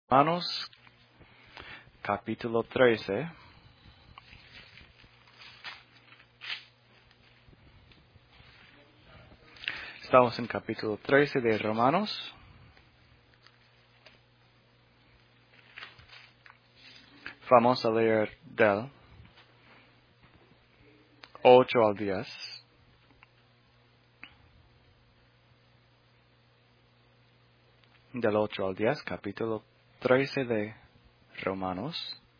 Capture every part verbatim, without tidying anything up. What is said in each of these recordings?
Romanos, capítulo trece. Estamos en capítulo trece de Romanos. Vamos a leer del ocho al diez. Del ocho al diez, capítulo trece de Romanos.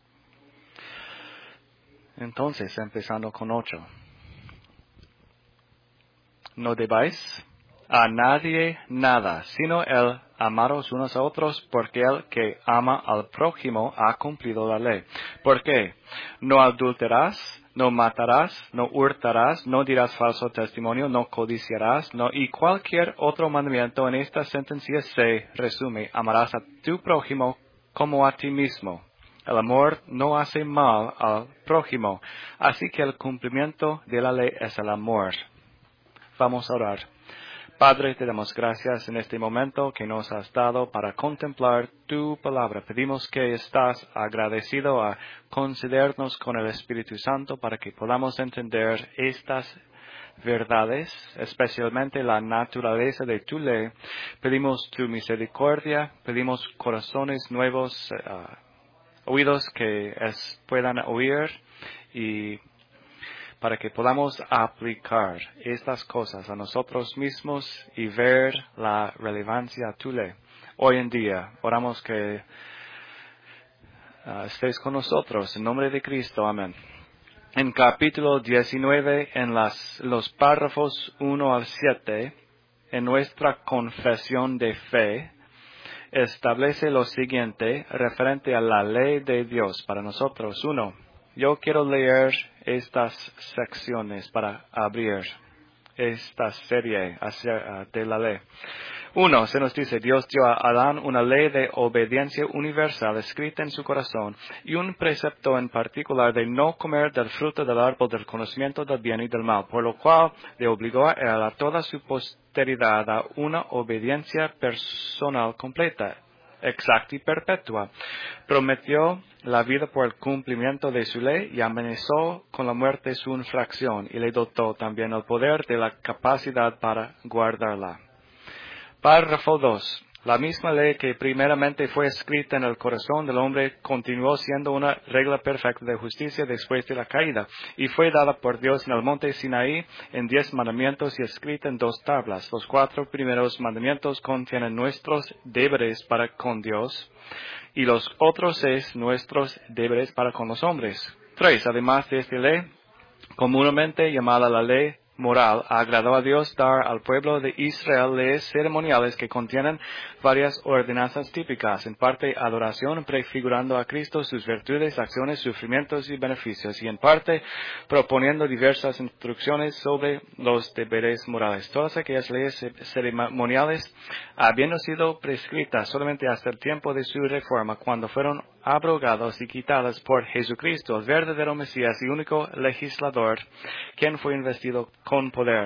Entonces, empezando con ocho. No debáis a nadie nada, sino el amaros unos a otros, porque el que ama al prójimo ha cumplido la ley. ¿Por qué? No adulterarás, no matarás, no hurtarás, no dirás falso testimonio, no codiciarás, no, y cualquier otro mandamiento en esta sentencia se resume: amarás a tu prójimo como a ti mismo. El amor no hace mal al prójimo, así que el cumplimiento de la ley es el amor. Vamos a orar. Padre, te damos gracias en este momento que nos has dado para contemplar tu palabra. Pedimos que estás agradecido a concedernos con el Espíritu Santo para que podamos entender estas verdades, especialmente la naturaleza de tu ley. Pedimos tu misericordia, pedimos corazones nuevos, uh, oídos que es, puedan oír y para que podamos aplicar estas cosas a nosotros mismos y ver la relevancia a tu ley. Hoy en día, oramos que uh, estés con nosotros. En nombre de Cristo, amén. En capítulo diecinueve, en las, los párrafos uno al siete, en nuestra confesión de fe, establece lo siguiente referente a la ley de Dios para nosotros. Uno, yo quiero leer estas secciones para abrir esta serie de la ley. Uno, se nos dice, Dios dio a Adán una ley de obediencia universal escrita en su corazón y un precepto en particular de no comer del fruto del árbol del conocimiento del bien y del mal, por lo cual le obligó a él a toda su posteridad a una obediencia personal completa, exacta y perpetua. Prometió la vida por el cumplimiento de su ley y amenazó con la muerte su infracción y le dotó también el poder de la capacidad para guardarla. Párrafo dos. La misma ley que primeramente fue escrita en el corazón del hombre continuó siendo una regla perfecta de justicia después de la caída y fue dada por Dios en el monte Sinaí en diez mandamientos y escrita en dos tablas. Los cuatro primeros mandamientos contienen nuestros deberes para con Dios y los otros seis nuestros deberes para con los hombres. Tres. Además de esta ley, comúnmente llamada la ley moral, agradó a Dios dar al pueblo de Israel leyes ceremoniales que contienen varias ordenanzas típicas, en parte adoración, prefigurando a Cristo, sus virtudes, acciones, sufrimientos y beneficios, y en parte proponiendo diversas instrucciones sobre los deberes morales. Todas aquellas leyes ceremoniales, habiendo sido prescritas solamente hasta el tiempo de su reforma, cuando fueron abrogadas y quitadas por Jesucristo, el verdadero Mesías y único legislador, quien fue investido con poder.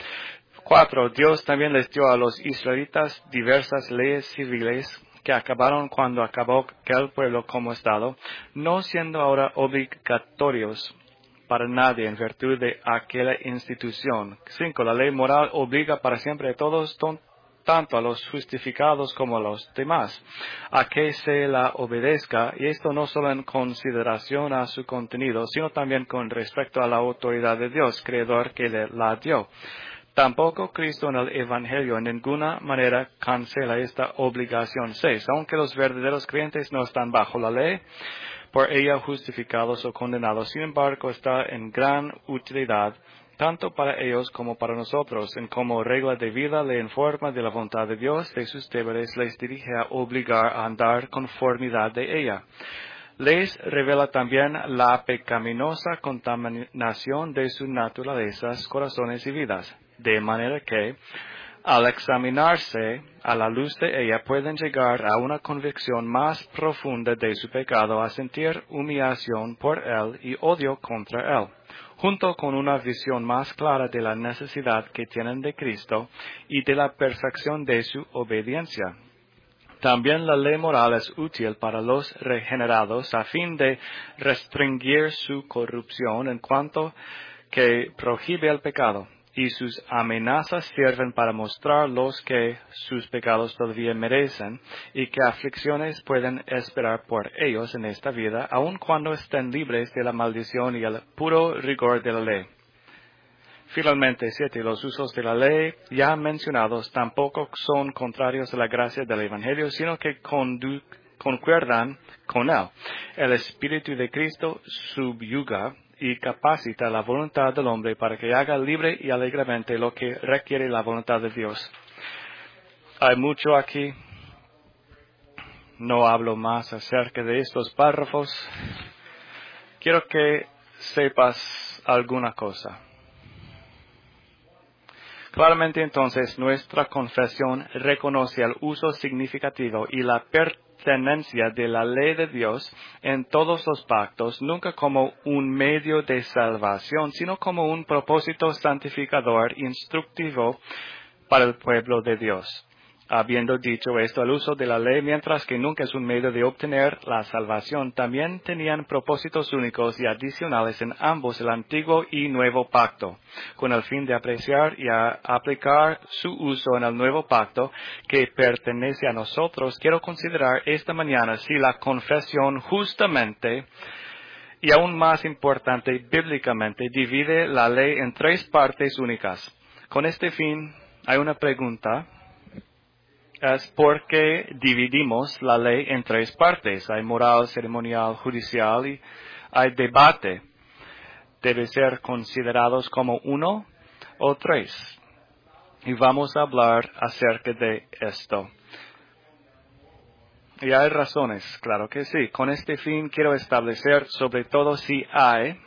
Cuatro. Dios también les dio a los israelitas diversas leyes civiles que acabaron cuando acabó aquel pueblo como Estado, no siendo ahora obligatorios para nadie en virtud de aquella institución. Cinco. La ley moral obliga para siempre a todos, tanto a los justificados como a los demás, a que se la obedezca, y esto no solo en consideración a su contenido, sino también con respecto a la autoridad de Dios, creador que le la dio. Tampoco Cristo en el Evangelio en ninguna manera cancela esta obligación. Seis. Aunque los verdaderos creyentes no están bajo la ley, por ella justificados o condenados, sin embargo está en gran utilidad tanto para ellos como para nosotros, en como regla de vida le informa de la voluntad de Dios, de sus deberes les dirige a obligar a andar conformidad de ella. Les revela también la pecaminosa contaminación de sus naturalezas, corazones y vidas, de manera que, al examinarse a la luz de ella, pueden llegar a una convicción más profunda de su pecado, a sentir humillación por él y odio contra él, junto con una visión más clara de la necesidad que tienen de Cristo y de la perfección de su obediencia. También la ley moral es útil para los regenerados a fin de restringir su corrupción en cuanto que prohíbe el pecado, y sus amenazas sirven para mostrar los que sus pecados todavía merecen y que aflicciones pueden esperar por ellos en esta vida, aun cuando estén libres de la maldición y el puro rigor de la ley. Finalmente, siete, los usos de la ley ya mencionados tampoco son contrarios a la gracia del Evangelio, sino que condu- concuerdan con él. El Espíritu de Cristo subyuga y capacita la voluntad del hombre para que haga libre y alegremente lo que requiere la voluntad de Dios. Hay mucho aquí. No hablo más acerca de estos párrafos. Quiero que sepas alguna cosa. Claramente entonces nuestra confesión reconoce el uso significativo y la pertenencia de la ley de Dios en todos los pactos, nunca como un medio de salvación, sino como un propósito santificador instructivo para el pueblo de Dios. Habiendo dicho esto, el uso de la ley, mientras que nunca es un medio de obtener la salvación, también tenían propósitos únicos y adicionales en ambos el antiguo y nuevo pacto, con el fin de apreciar y a aplicar su uso en el nuevo pacto que pertenece a nosotros. Quiero considerar esta mañana si la confesión justamente y aún más importante bíblicamente divide la ley en tres partes únicas. Con este fin hay una pregunta. Es porque dividimos la ley en tres partes. Hay moral, ceremonial, judicial y hay debate. Debe ser considerados como uno o tres. Y vamos a hablar acerca de esto. Y hay razones, claro que sí. Con este fin quiero establecer sobre todo si hay,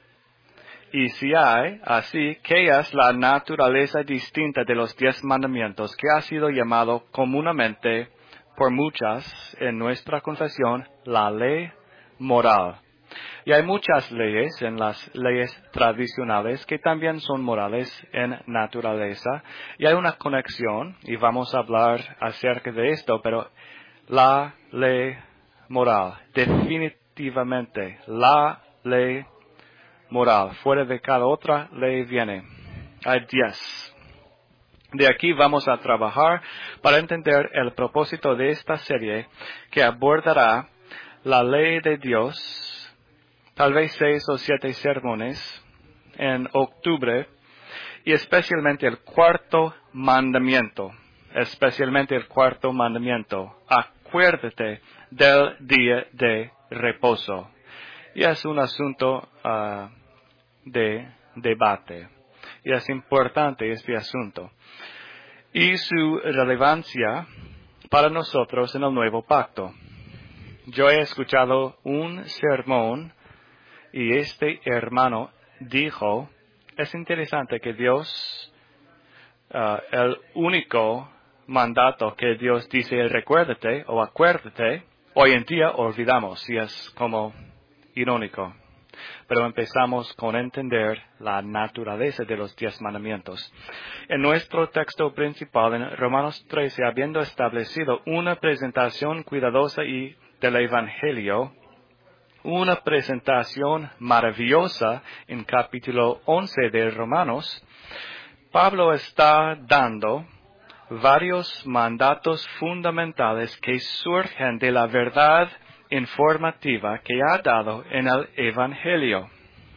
y si hay, así, ¿qué es la naturaleza distinta de los diez mandamientos que ha sido llamado comúnmente por muchas en nuestra confesión la ley moral? Y hay muchas leyes en las leyes tradicionales que también son morales en naturaleza. Y hay una conexión, y vamos a hablar acerca de esto, pero la ley moral, definitivamente, la ley moral. Fuera de cada otra ley viene. Hay diez. De aquí vamos a trabajar para entender el propósito de esta serie que abordará la ley de Dios, tal vez seis o siete sermones en octubre, y especialmente el cuarto mandamiento, especialmente el cuarto mandamiento. Acuérdate del día de reposo. Y es un asunto uh, de debate. Y es importante este asunto. Y su relevancia para nosotros en el nuevo pacto. Yo he escuchado un sermón y este hermano dijo, es interesante que Dios, uh, el único mandato que Dios dice recuérdate o acuérdate, hoy en día olvidamos y es como irónico. Pero empezamos con entender la naturaleza de los diez mandamientos. En nuestro texto principal, en Romanos trece, habiendo establecido una presentación cuidadosa y del Evangelio, una presentación maravillosa en capítulo once de Romanos, Pablo está dando varios mandatos fundamentales que surgen de la verdad informativa que ha dado en el Evangelio.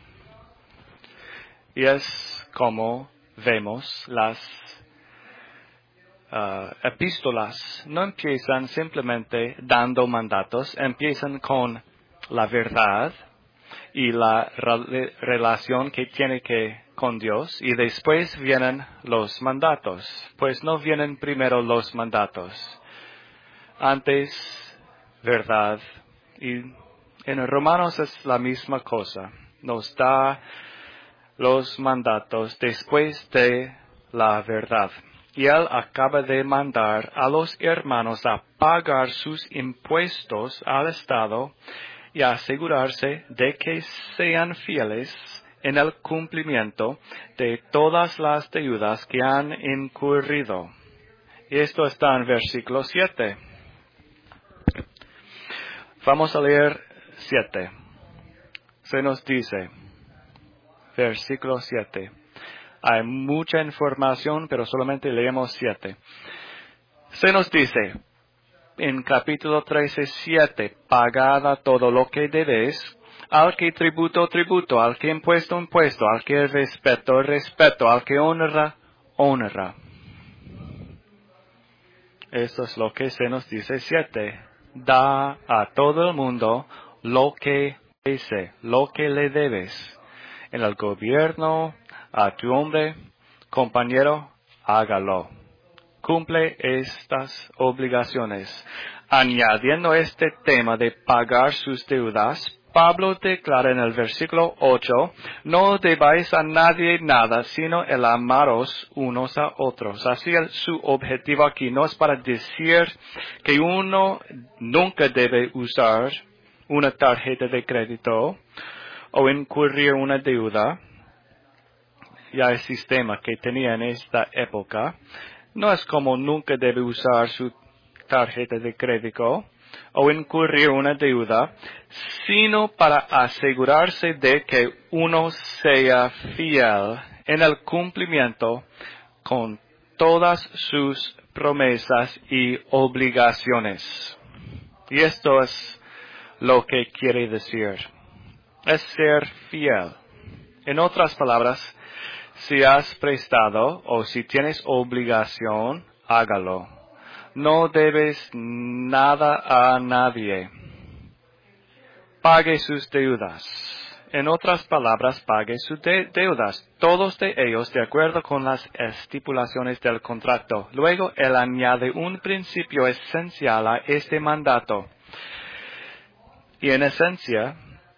Y es como vemos las uh, epístolas no empiezan simplemente dando mandatos, empiezan con la verdad y la re- relación que tiene que con Dios y después vienen los mandatos. Pues no vienen primero los mandatos. Antes, verdad. Y en Romanos es la misma cosa. Nos da los mandatos después de la verdad. Y él acaba de mandar a los hermanos a pagar sus impuestos al Estado y asegurarse de que sean fieles en el cumplimiento de todas las deudas que han incurrido. Y esto está en versículo siete. Vamos a leer siete. Se nos dice, versículo siete. Hay mucha información, pero solamente leemos siete. Se nos dice, en capítulo trece, siete, pagada todo lo que debes, al que tributo, tributo, al que impuesto, impuesto, al que respeto, respeto, al que honra, honra. Esto es lo que se nos dice siete. Da a todo el mundo lo que dice, lo que le debes. En el gobierno, a tu hombre, compañero, hágalo. Cumple estas obligaciones. Añadiendo este tema de pagar sus deudas, Pablo declara en el versículo ocho, no debáis a nadie nada, sino el amaros unos a otros. Así el, su objetivo aquí no es para decir que uno nunca debe usar una tarjeta de crédito o incurrir una deuda. Ya el sistema que tenía en esta época no es como nunca debe usar su tarjeta de crédito o incurrir una deuda, sino para asegurarse de que uno sea fiel en el cumplimiento con todas sus promesas y obligaciones. Y esto es lo que quiere decir. Es ser fiel. En otras palabras, si has prestado o si tienes obligación, hágalo. No debes nada a nadie. Pague sus deudas. En otras palabras, pague sus de- deudas, todos de ellos de acuerdo con las estipulaciones del contrato. Luego, él añade un principio esencial a este mandato. Y en esencia,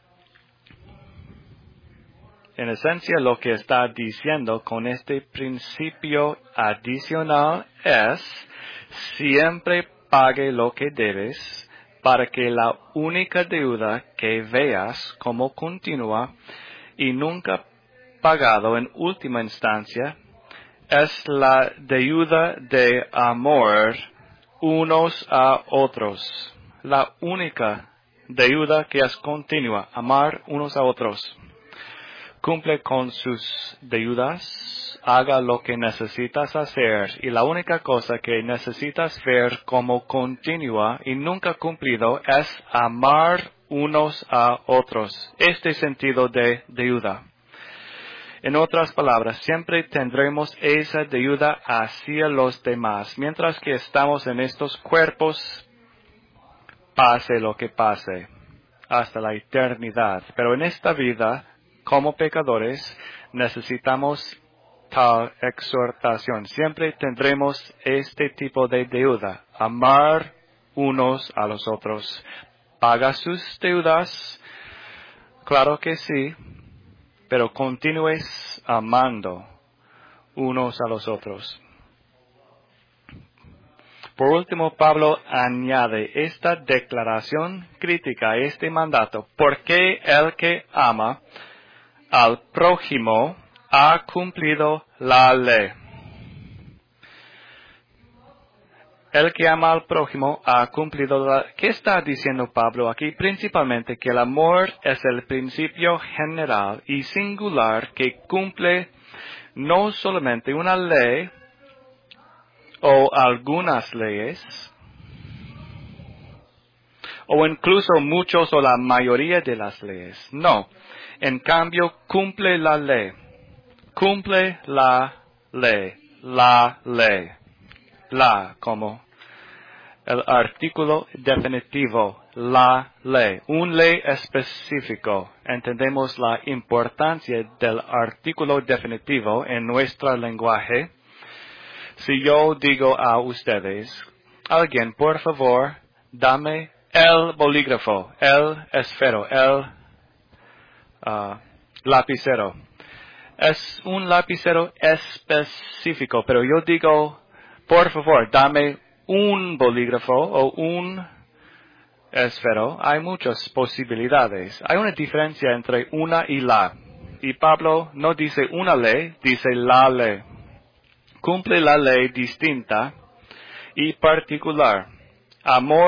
en esencia lo que está diciendo con este principio adicional es, siempre pague lo que debes, para que la única deuda que veas como continua y nunca pagado en última instancia es la deuda de amor unos a otros. La única deuda que es continua, amar unos a otros. Cumple con sus deudas, haga lo que necesitas hacer, y la única cosa que necesitas ver como continua y nunca cumplido es amar unos a otros. Este sentido de deuda. En otras palabras, siempre tendremos esa deuda hacia los demás, mientras que estamos en estos cuerpos, pase lo que pase, hasta la eternidad. Pero en esta vida, como pecadores, necesitamos tal exhortación. Siempre tendremos este tipo de deuda. Amar unos a los otros. Paga sus deudas. Claro que sí. Pero continúes amando unos a los otros. Por último, Pablo añade esta declaración crítica a este mandato. Porque el que ama al prójimo ha cumplido la ley. El que ama al prójimo ha cumplido la ley. ¿Qué está diciendo Pablo aquí? Principalmente que el amor es el principio general y singular que cumple no solamente una ley o algunas leyes, o incluso muchos o la mayoría de las leyes. No. En cambio, cumple la ley. Cumple la ley. La ley. La, como el artículo definitivo. La ley. Un ley específico. Entendemos la importancia del artículo definitivo en nuestro lenguaje. Si yo digo a ustedes, alguien, por favor, dame el bolígrafo, el esfero, el uh, lapicero. Es un lapicero específico, pero yo digo, por favor, dame un bolígrafo o un esfero. Hay muchas posibilidades. Hay una diferencia entre una y la. Y Pablo no dice una ley, dice la ley. Cumple la ley distinta y particular. Amor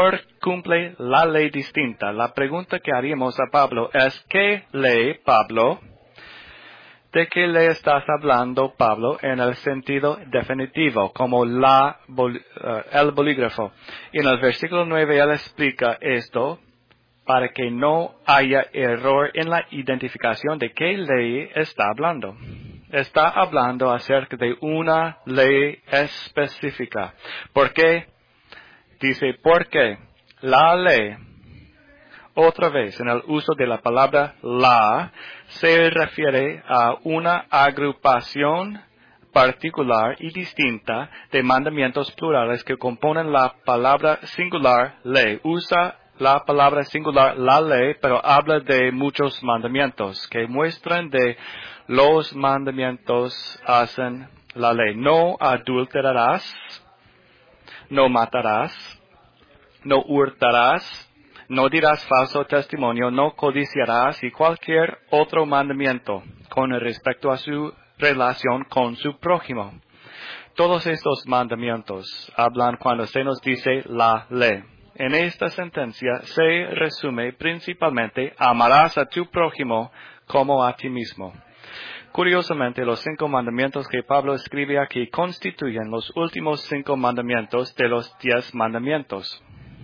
cumple la ley distinta. La pregunta que haríamos a Pablo es, ¿qué ley, Pablo? ¿De qué ley estás hablando, Pablo, en el sentido definitivo, como la, bol, uh, el bolígrafo? Y en el versículo nueve él explica esto para que no haya error en la identificación de qué ley está hablando. Está hablando acerca de una ley específica. ¿Por qué? Dice, porque la ley, otra vez, en el uso de la palabra la, se refiere a una agrupación particular y distinta de mandamientos plurales que componen la palabra singular ley. Usa la palabra singular la ley, pero habla de muchos mandamientos que muestran de los mandamientos hacen la ley. No adulterarás, no matarás, no hurtarás, no dirás falso testimonio, no codiciarás y cualquier otro mandamiento con respecto a su relación con su prójimo. Todos estos mandamientos hablan cuando se nos dice la ley. En esta sentencia se resume principalmente amarás a tu prójimo como a ti mismo. Curiosamente, los cinco mandamientos que Pablo escribe aquí constituyen los últimos cinco mandamientos de los diez mandamientos.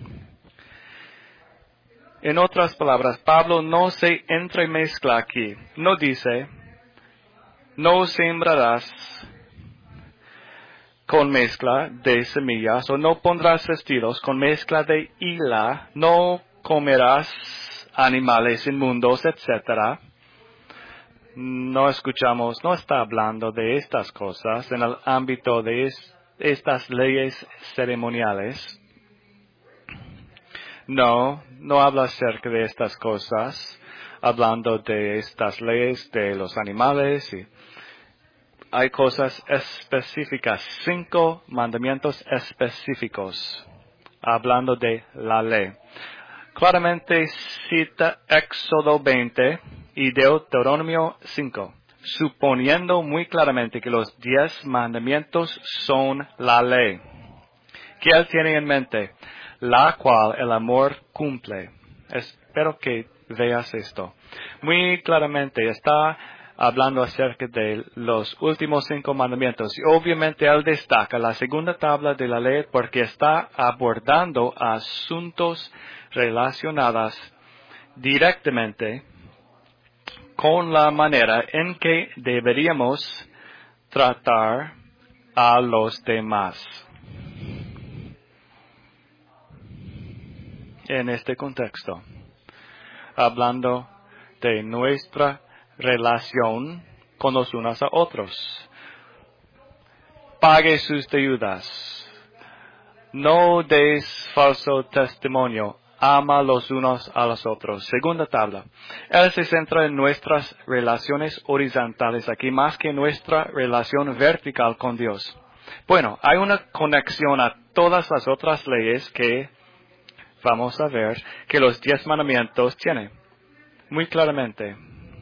En otras palabras, Pablo no se entremezcla aquí. No dice, no sembrarás con mezcla de semillas, o no pondrás vestidos con mezcla de hila, no comerás animales inmundos, etcétera. No escuchamos, no está hablando de estas cosas en el ámbito de es, estas leyes ceremoniales. No, no habla acerca de estas cosas, hablando de estas leyes de los animales. Y hay cosas específicas, cinco mandamientos específicos, hablando de la ley. Claramente cita Éxodo veinte y Deuteronomio cinco, suponiendo muy claramente que los diez mandamientos son la ley. ¿Qué él tiene en mente? La cual el amor cumple. Espero que veas esto. Muy claramente está hablando acerca de los últimos cinco mandamientos. Y obviamente él destaca la segunda tabla de la ley porque está abordando asuntos relacionados directamente con la manera en que deberíamos tratar a los demás. En este contexto, hablando de nuestra relación con los unos a otros. Pague sus deudas. No des falso testimonio. Ama los unos a los otros. Segunda tabla. Él se centra en nuestras relaciones horizontales aquí más que nuestra relación vertical con Dios. Bueno, hay una conexión a todas las otras leyes que vamos a ver que los diez mandamientos tienen. Muy claramente.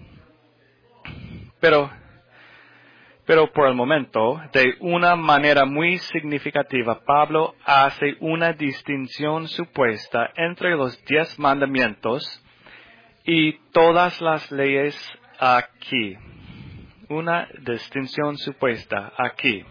Pero, pero por el momento, de una manera muy significativa, Pablo hace una distinción supuesta entre los diez mandamientos y todas las leyes aquí. Una distinción supuesta aquí.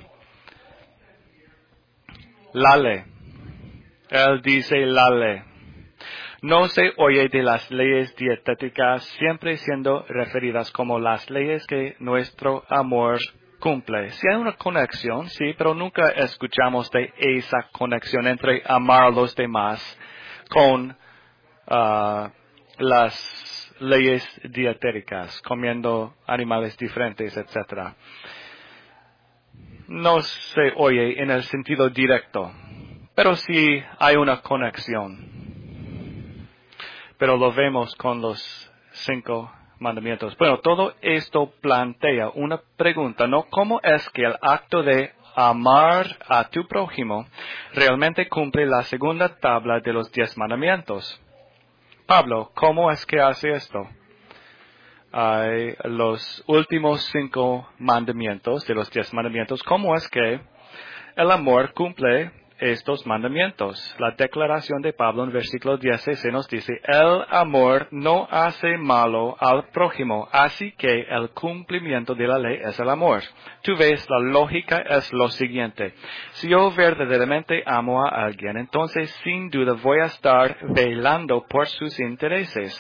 La ley. Él dice la ley. No se oye de las leyes dietéticas siempre siendo referidas como las leyes que nuestro amor cumple. Sí hay una conexión, sí, pero nunca escuchamos de esa conexión entre amar a los demás con uh, las leyes dietéticas, comiendo animales diferentes, etcétera. No se oye en el sentido directo, pero sí hay una conexión. Pero lo vemos con los cinco mandamientos. Bueno, todo esto plantea una pregunta, ¿no? ¿Cómo es que el acto de amar a tu prójimo realmente cumple la segunda tabla de los diez mandamientos? Pablo, ¿cómo es que hace esto? Hay los últimos cinco mandamientos de los diez mandamientos. ¿Cómo es que el amor cumple estos mandamientos. La declaración de Pablo en versículo diez se nos dice, el amor no hace malo al prójimo, así que el cumplimiento de la ley es el amor. Tú ves, la lógica es lo siguiente. Si yo verdaderamente amo a alguien, entonces sin duda voy a estar velando por sus intereses.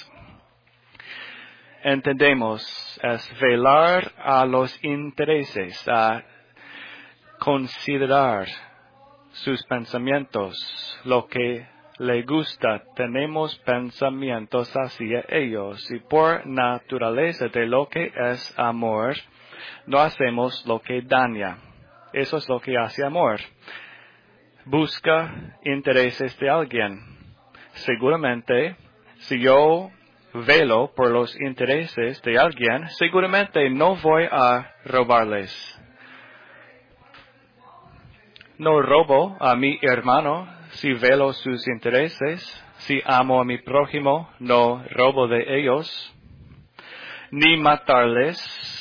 Entendemos, es velar a los intereses, a considerar sus pensamientos, lo que le gusta, tenemos pensamientos hacia ellos y por naturaleza de lo que es amor, no hacemos lo que daña. Eso es lo que hace amor. Busca intereses de alguien. Seguramente, si yo velo por los intereses de alguien, seguramente no voy a robarles. No robo a mi hermano si velo sus intereses. Si amo a mi prójimo, no robo de ellos. Ni matarles.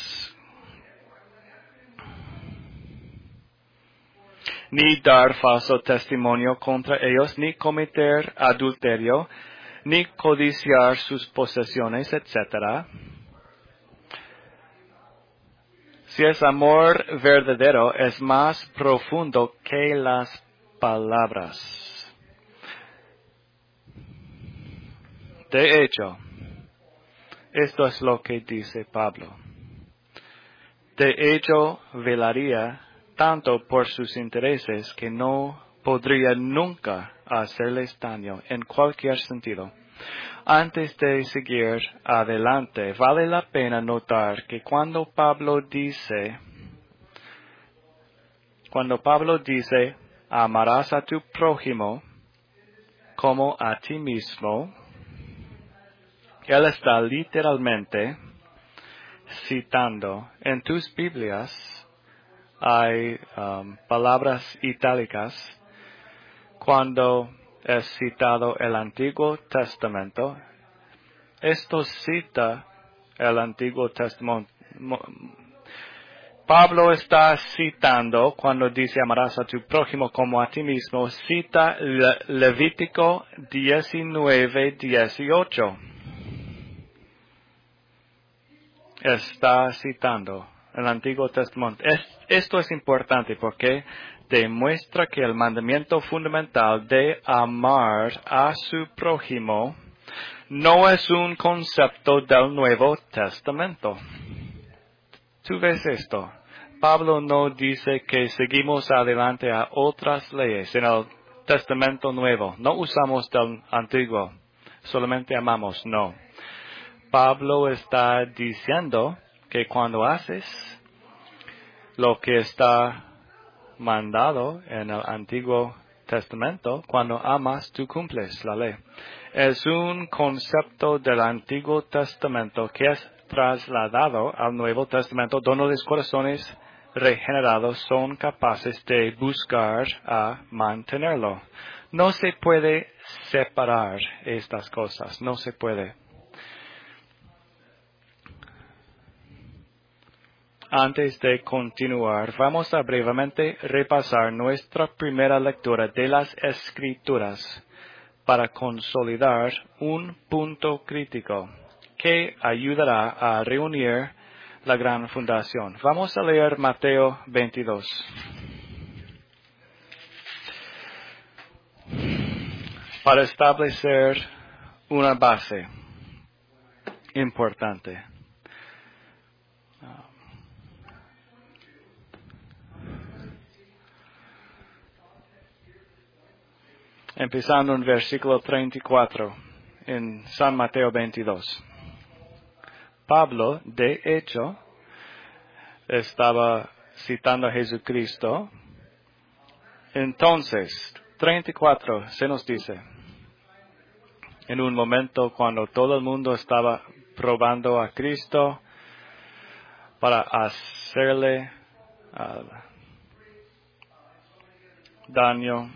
Ni dar falso testimonio contra ellos, ni cometer adulterio, ni codiciar sus posesiones, etcétera. Si es amor verdadero, es más profundo que las palabras. De hecho, esto es lo que dice Pablo. De hecho, velaría tanto por sus intereses que no podría nunca hacerles daño en cualquier sentido. Antes de seguir adelante, vale la pena notar que cuando Pablo dice, cuando Pablo dice, amarás a tu prójimo como a ti mismo, él está literalmente citando. En tus Biblias hay um, palabras itálicas cuando es citado el Antiguo Testamento. Esto cita el Antiguo Testamento. Pablo está citando cuando dice amarás a tu prójimo como a ti mismo, cita Le- Levítico diecinueve dieciocho. Está citando el Antiguo Testamento. Es, esto es importante porque demuestra que el mandamiento fundamental de amar a su prójimo no es un concepto del Nuevo Testamento. ¿Tú ves esto? Pablo no dice que seguimos adelante a otras leyes en el Testamento Nuevo. No usamos del Antiguo. Solamente amamos. No. Pablo está diciendo que cuando haces lo que está mandado en el Antiguo Testamento, cuando amas, tú cumples la ley. Es un concepto del Antiguo Testamento que es trasladado al Nuevo Testamento, donde los corazones regenerados son capaces de buscar a mantenerlo. No se puede separar estas cosas, no se puede. Antes de continuar, vamos a brevemente repasar nuestra primera lectura de las Escrituras para consolidar un punto crítico que ayudará a reunir la gran fundación. Vamos a leer Mateo veintidós. Para establecer una base importante. Empezando en versículo treinta y cuatro, en San Mateo veintidós. Pablo, de hecho, estaba citando a Jesucristo. Entonces, treinta y cuatro se nos dice, en un momento cuando todo el mundo estaba probando a Cristo para hacerle uh, daño,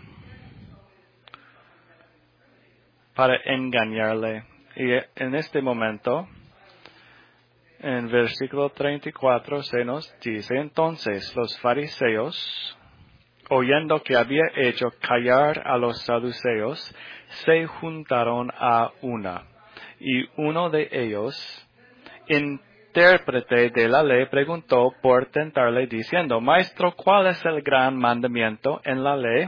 para engañarle. Y en este momento, en versículo treinta y cuatro se nos dice, entonces los fariseos oyendo que había hecho callar a los saduceos, se juntaron a una. Y uno de ellos, intérprete de la ley, preguntó por tentarle diciendo, Maestro, ¿cuál es el gran mandamiento en la ley?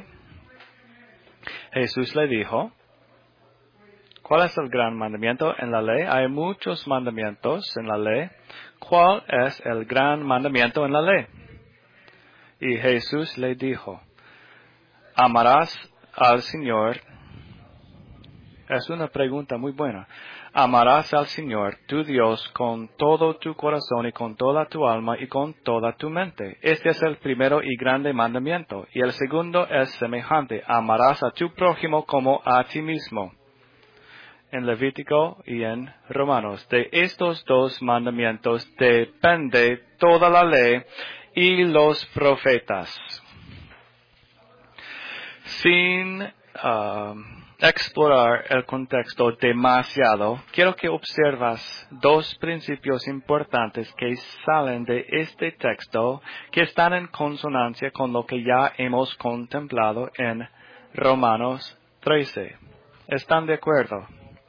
Jesús le dijo, ¿cuál es el gran mandamiento en la ley? Hay muchos mandamientos en la ley. ¿Cuál es el gran mandamiento en la ley? Y Jesús le dijo, amarás al Señor. Es una pregunta muy buena. Amarás al Señor, tu Dios, con todo tu corazón y con toda tu alma y con toda tu mente. Este es el primero y grande mandamiento. Y el segundo es semejante. Amarás a tu prójimo como a ti mismo. En Levítico y en Romanos. De estos dos mandamientos depende toda la ley y los profetas. Sin uh, explorar el contexto demasiado, quiero que observas dos principios importantes que salen de este texto que están en consonancia con lo que ya hemos contemplado en Romanos trece. ¿Están de acuerdo?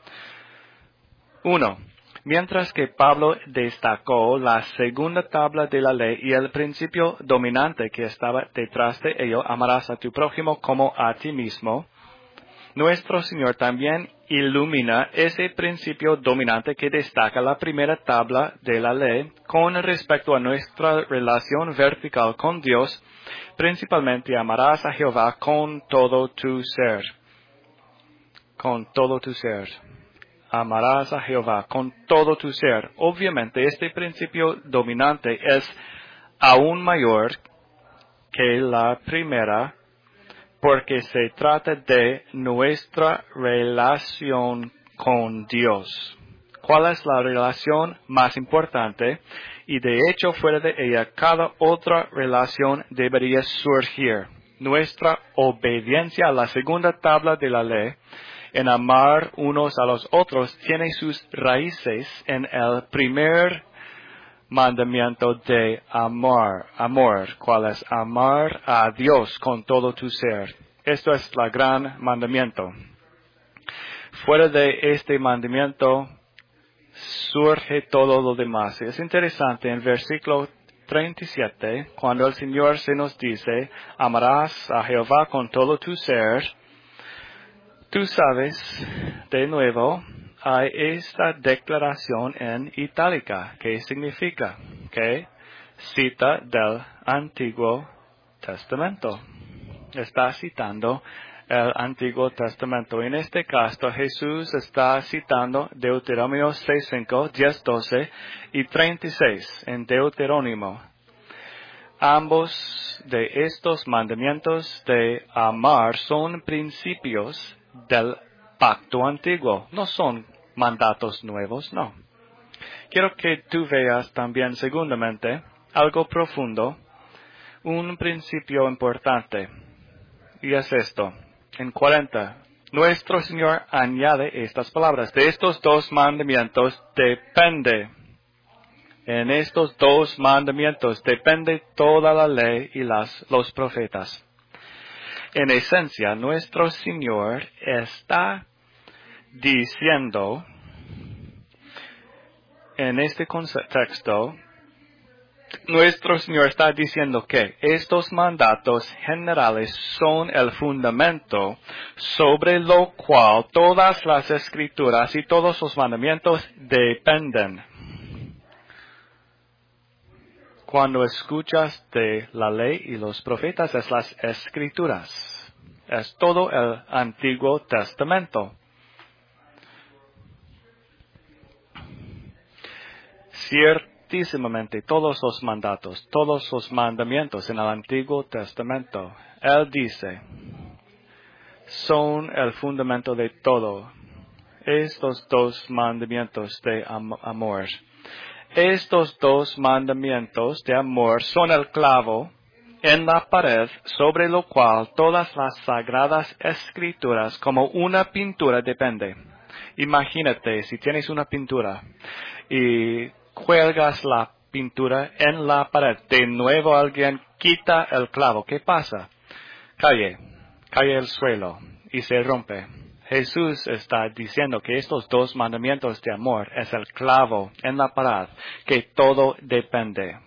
Uno, mientras que Pablo destacó la segunda tabla de la ley y el principio dominante que estaba detrás de ello, amarás a tu prójimo como a ti mismo, nuestro Señor también ilumina ese principio dominante que destaca la primera tabla de la ley con respecto a nuestra relación vertical con Dios, principalmente amarás a Jehová con todo tu ser. Con todo tu ser. Amarás a Jehová con todo tu ser. Obviamente, este principio dominante es aún mayor que la primera porque se trata de nuestra relación con Dios. ¿Cuál es la relación más importante? Y de hecho, fuera de ella, cada otra relación debería surgir. Nuestra obediencia a la segunda tabla de la ley en amar unos a los otros tiene sus raíces en el primer mandamiento de amor. Amor, ¿cuál es? Amar a Dios con todo tu ser. Esto es el gran mandamiento. Fuera de este mandamiento surge todo lo demás. Es interesante en versículo treinta y siete, cuando el Señor se nos dice, amarás a Jehová con todo tu ser. Tú sabes, de nuevo, hay esta declaración en itálica. ¿Qué significa? Que cita del Antiguo Testamento. Está citando el Antiguo Testamento. En este caso, Jesús está citando Deuteronomio seis, cinco, diez, doce y treinta y seis en Deuteronomio. Ambos de estos mandamientos de amar son principios del pacto antiguo. No son mandatos nuevos, no. Quiero que tú veas también, segundamente, algo profundo, un principio importante. Y es esto. En cuarenta, nuestro Señor añade estas palabras. De estos dos mandamientos depende. En estos dos mandamientos depende toda la ley y las, los profetas. En esencia, nuestro Señor está diciendo, en este contexto, nuestro Señor está diciendo que estos mandatos generales son el fundamento sobre lo cual todas las escrituras y todos los mandamientos dependen. Cuando escuchas de la ley y los profetas es las escrituras. Es todo el Antiguo Testamento. Ciertísimamente todos los mandatos, todos los mandamientos en el Antiguo Testamento, Él dice, son el fundamento de todo. Estos dos mandamientos de am- amor. Estos dos mandamientos de amor son el clavo en la pared sobre lo cual todas las sagradas escrituras como una pintura depende. Imagínate si tienes una pintura y cuelgas la pintura en la pared. De nuevo alguien quita el clavo. ¿Qué pasa? cae, cae el suelo y se rompe. Jesús está diciendo que estos dos mandamientos de amor es el clavo en la pared, que todo depende.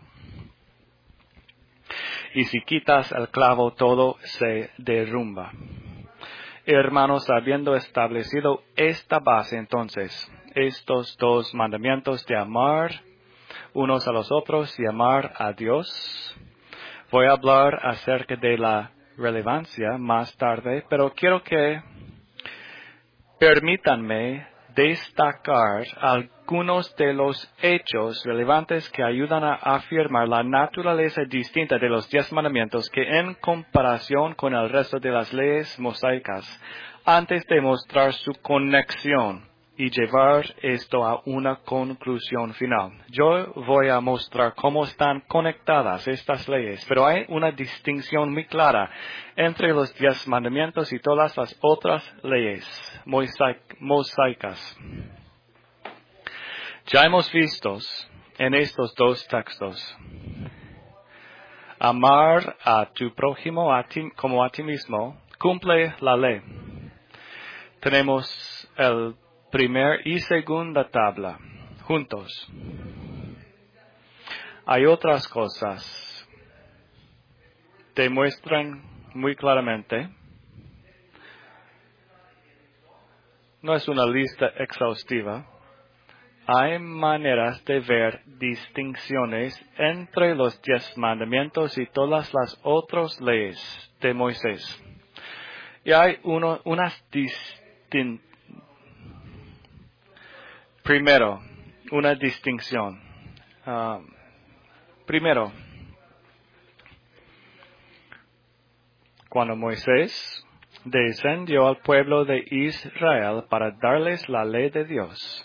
Y si quitas el clavo, todo se derrumba. Hermanos, habiendo establecido esta base, entonces, estos dos mandamientos de amar unos a los otros y amar a Dios, voy a hablar acerca de la relevancia más tarde, pero quiero que permítanme destacar algunos de los hechos relevantes que ayudan a afirmar la naturaleza distinta de los diez mandamientos que en comparación con el resto de las leyes mosaicas, antes de mostrar su conexión y llevar esto a una conclusión final. Yo voy a mostrar cómo están conectadas estas leyes, pero hay una distinción muy clara entre los diez mandamientos y todas las otras leyes mosaicas. Ya hemos visto en estos dos textos, amar a tu prójimo a ti, como a ti mismo, cumple la ley. Tenemos el primer y segunda tabla, juntos. Hay otras cosas. Demuestran muy claramente. No es una lista exhaustiva. Hay maneras de ver distinciones entre los diez mandamientos y todas las otras leyes de Moisés. Y hay uno, unas distinciones. Primero, una distinción. Uh, primero, cuando Moisés descendió al pueblo de Israel para darles la ley de Dios,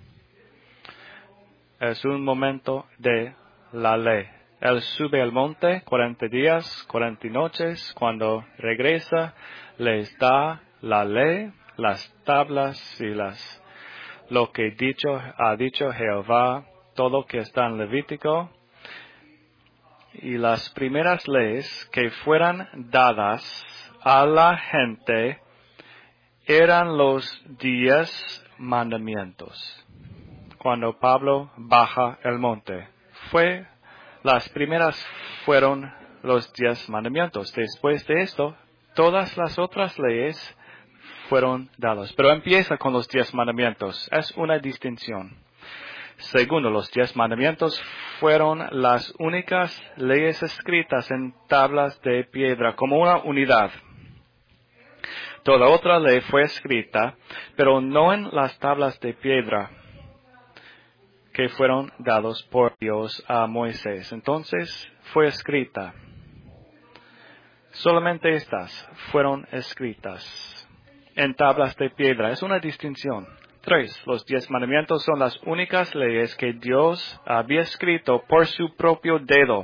es un momento de la ley. Él sube al monte cuarenta días, cuarenta noches. Cuando regresa, les da la ley, las tablas y las lo que dicho, ha dicho Jehová, todo que está en Levítico, y las primeras leyes que fueran dadas a la gente eran los diez mandamientos. Cuando Pablo baja el monte, fue, las primeras fueron los diez mandamientos. Después de esto, todas las otras leyes fueron dados. Pero empieza con los diez mandamientos. Es una distinción. Segundo, los diez mandamientos fueron las únicas leyes escritas en tablas de piedra como una unidad. Toda otra ley fue escrita, pero no en las tablas de piedra que fueron dados por Dios a Moisés. Entonces fue escrita. Solamente estas fueron escritas en tablas de piedra. Es una distinción. Tres, los diez mandamientos son las únicas leyes que Dios había escrito por su propio dedo.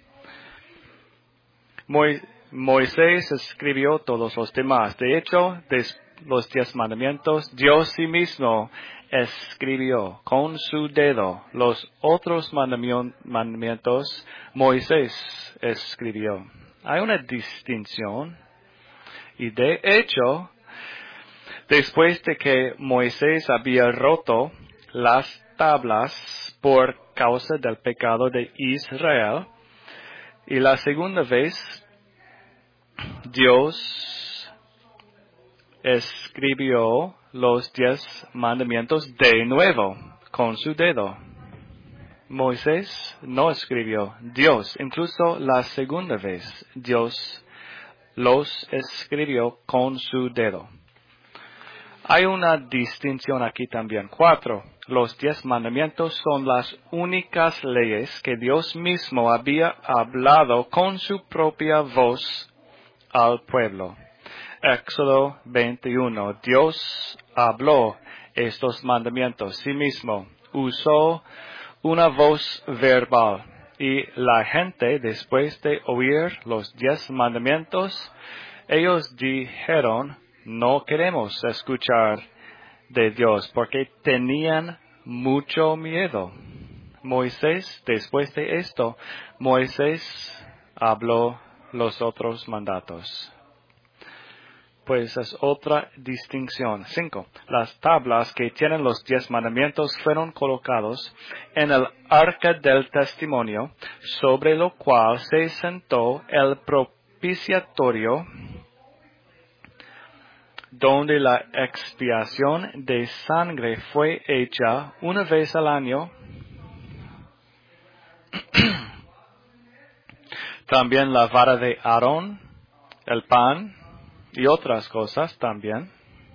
Moisés escribió todos los demás. De hecho, de los diez mandamientos, Dios sí mismo escribió con su dedo. Los otros mandamientos, Moisés escribió. Hay una distinción. Y de hecho, después de que Moisés había roto las tablas por causa del pecado de Israel, y la segunda vez Dios escribió los diez mandamientos de nuevo con su dedo. Moisés no escribió, Dios, incluso la segunda vez, Dios los escribió con su dedo. Hay una distinción aquí también. Cuatro, los diez mandamientos son las únicas leyes que Dios mismo había hablado con su propia voz al pueblo. Éxodo veintiuno, Dios habló estos mandamientos sí mismo, usó una voz verbal, y la gente, después de oír los diez mandamientos, ellos dijeron, no queremos escuchar de Dios, porque tenían mucho miedo. Moisés, después de esto, Moisés habló los otros mandatos. pues es otra distinción. Cinco. Las tablas que tienen los diez mandamientos fueron colocados en el arca del testimonio, sobre lo cual se sentó el propiciatorio, donde la expiación de sangre fue hecha una vez al año. También la vara de Aarón, el pan y otras cosas también.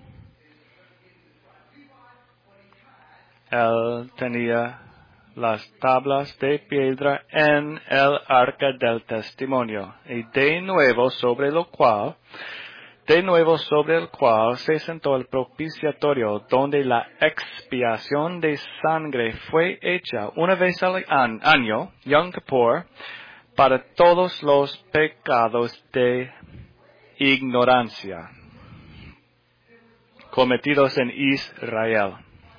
Él tenía las tablas de piedra en el arca del testimonio, y de nuevo sobre lo cual, de nuevo sobre el cual se sentó el propiciatorio, donde la expiación de sangre fue hecha una vez al año, Yom Kippur, para todos los pecados de ignorancia cometidos en Israel.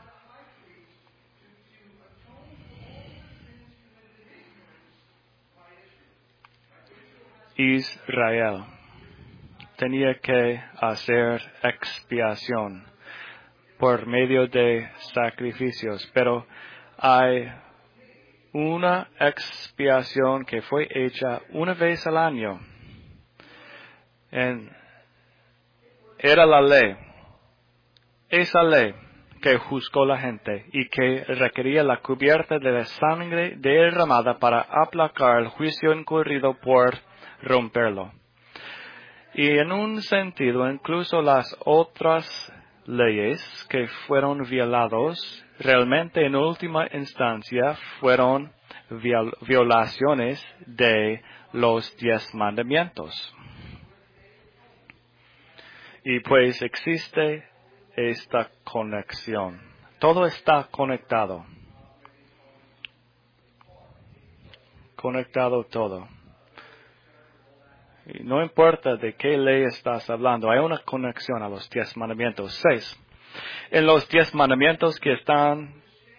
Israel tenía que hacer expiación por medio de sacrificios, pero hay una expiación que fue hecha una vez al año. En, era la ley, esa ley que juzgó la gente y que requería la cubierta de la sangre derramada para aplacar el juicio incurrido por romperlo. Y en un sentido, incluso las otras leyes que fueron violados, realmente en última instancia fueron viol- violaciones de los diez mandamientos. Y pues existe esta conexión. Todo está conectado. Conectado todo. Y no importa de qué ley estás hablando, hay una conexión a los diez mandamientos. Seis. En los diez mandamientos que están,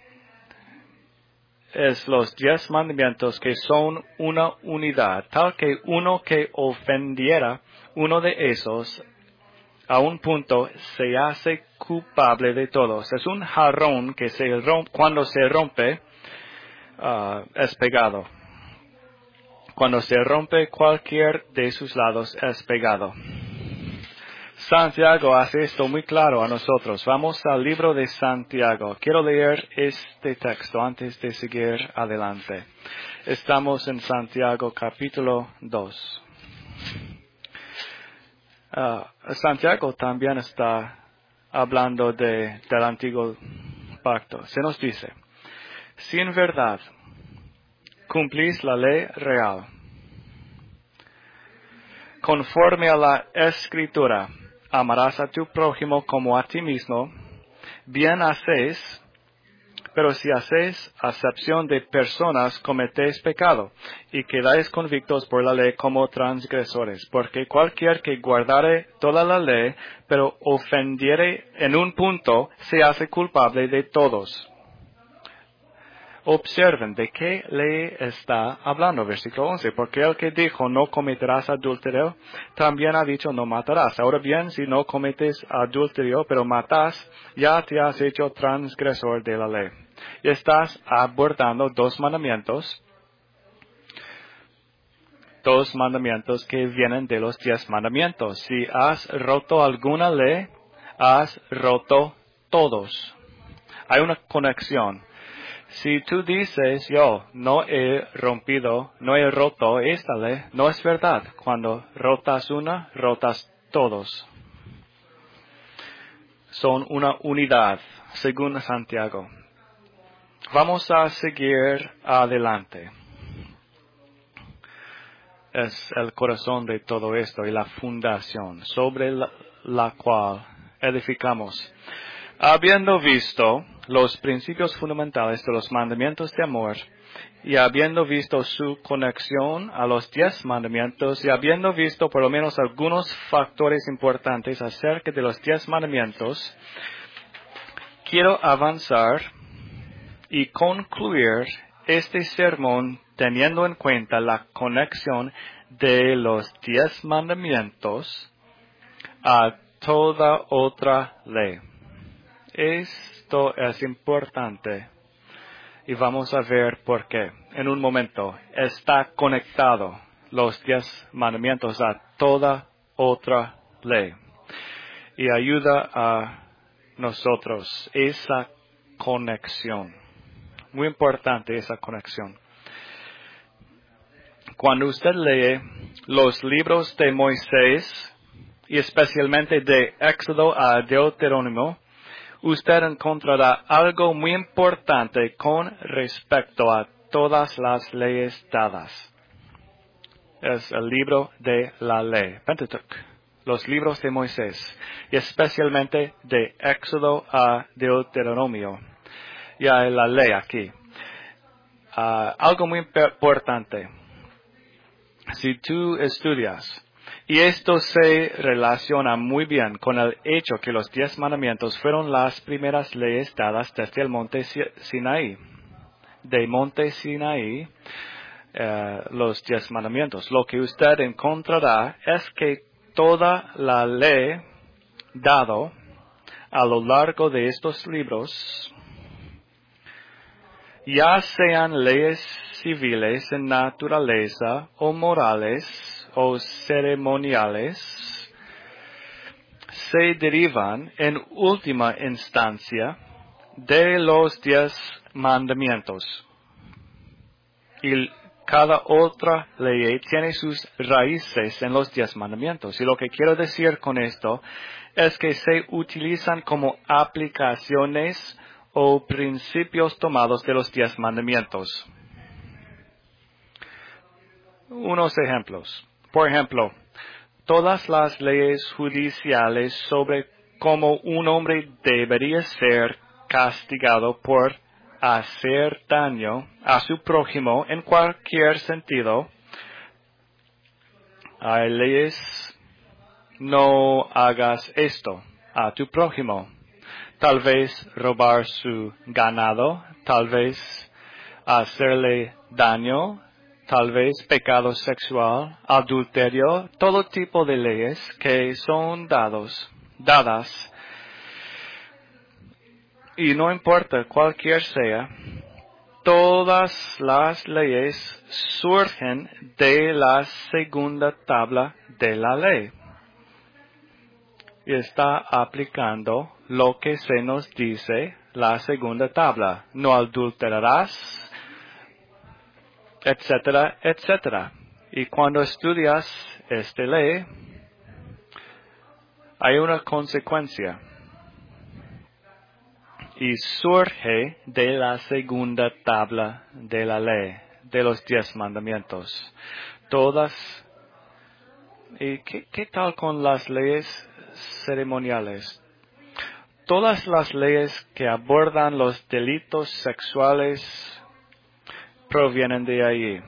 es los diez mandamientos que son una unidad, tal que uno que ofendiera uno de esos a un punto se hace culpable de todos. Es un jarrón que se rompe, cuando se rompe, uh, es pegado. Cuando se rompe cualquier de sus lados es pegado. Santiago hace esto muy claro a nosotros. Vamos al libro de Santiago. Quiero leer este texto antes de seguir adelante. Estamos en Santiago capítulo dos. Uh, Santiago también está hablando de, del antiguo pacto. Se nos dice, si en verdad cumplís la ley real, conforme a la Escritura, amarás a tu prójimo como a ti mismo, bien hacéis, pero si hacéis acepción de personas, cometéis pecado, y quedáis convictos por la ley como transgresores, porque cualquier que guardare toda la ley, pero ofendiere en un punto, se hace culpable de todos. Observen de qué ley está hablando, versículo once, porque el que dijo no cometerás adulterio, también ha dicho no matarás. Ahora bien, si no cometes adulterio, pero matas, ya te has hecho transgresor de la ley. Y estás abordando dos mandamientos, dos mandamientos que vienen de los diez mandamientos. Si has roto alguna ley, has roto todos. Hay una conexión. Si tú dices, yo no he rompido, no he roto esta ley, no es verdad. Cuando rotas una, rotas todos. Son una unidad, según Santiago. Vamos a seguir adelante. Es el corazón de todo esto y la fundación sobre la, la cual edificamos. Habiendo visto los principios fundamentales de los mandamientos de amor, y habiendo visto su conexión a los diez mandamientos, y habiendo visto por lo menos algunos factores importantes acerca de los diez mandamientos, quiero avanzar y concluir este sermón teniendo en cuenta la conexión de los diez mandamientos a toda otra ley. Esto es importante y vamos a ver por qué. En un momento, está conectado los diez mandamientos a toda otra ley y ayuda a nosotros esa conexión. Muy importante esa conexión. Cuando usted lee los libros de Moisés y especialmente de Éxodo a Deuteronomio, usted encontrará algo muy importante con respecto a todas las leyes dadas. Es el libro de la ley, Pentateuch, los libros de Moisés, y especialmente de Éxodo a Deuteronomio. Y hay la ley aquí. Uh, algo muy importante. Si tú estudias, y esto se relaciona muy bien con el hecho que los diez mandamientos fueron las primeras leyes dadas desde el monte Sinaí. De monte Sinaí, eh, los diez mandamientos. Lo que usted encontrará es que toda la ley dado a lo largo de estos libros, ya sean leyes civiles en naturaleza o morales o ceremoniales, se derivan en última instancia de los diez mandamientos. Y cada otra ley tiene sus raíces en los diez mandamientos. Y lo que quiero decir con esto es que se utilizan como aplicaciones o principios tomados de los diez mandamientos. Unos ejemplos. Por ejemplo, todas las leyes judiciales sobre cómo un hombre debería ser castigado por hacer daño a su prójimo en cualquier sentido. Hay leyes, no hagas esto a tu prójimo. Tal vez robar su ganado, tal vez hacerle daño, tal vez pecado sexual, adulterio, todo tipo de leyes que son dados, dadas. Y no importa cualquier sea, todas las leyes surgen de la segunda tabla de la ley. Y está aplicando lo que se nos dice la segunda tabla. No adulterarás, etcétera, etcétera. Y cuando estudias esta ley, hay una consecuencia. Y surge de la segunda tabla de la ley, de los diez mandamientos. Todas. ¿Y qué, qué tal con las leyes ceremoniales? Todas las leyes que abordan los delitos sexuales provienen de allí.